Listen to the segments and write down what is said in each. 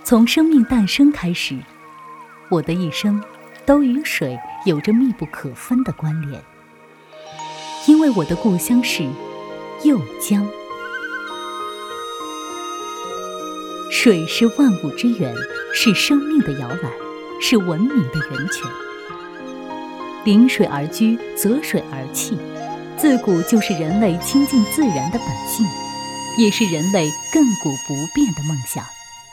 从生命诞生开始，我的一生都与水有着密不可分的关联。因为我的故乡是右江，水是万物之源，是生命的摇篮，是文明的源泉。临水而居，择水而栖，自古就是人类亲近自然的本性，也是人类亘古不变的梦想。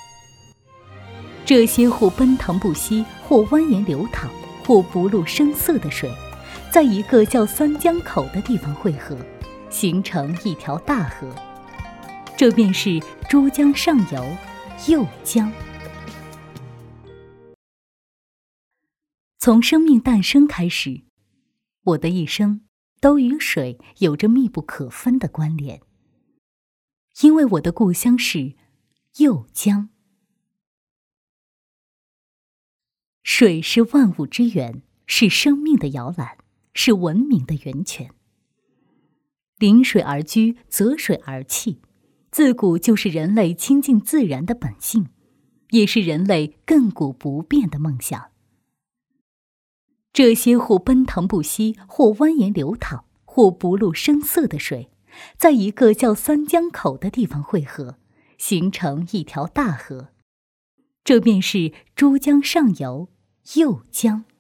这些或奔腾不息，或蜿蜒流淌，或不露声色的水，在一个叫三江口的地方汇合，形成一条大河，这便是珠江上游右江。从生命诞生开始，我的一生都与水有着密不可分的关联。因为我的故乡是右江。水是万物之源，是生命的摇篮，是文明的源泉。临水而居，择水而栖，自古就是人类亲近自然的本性，也是人类亘古不变的梦想。这些或奔腾不息，或蜿蜒流淌，或不露声色的水，在一个叫三江口的地方汇合，形成一条大河，这便是珠江上游右江。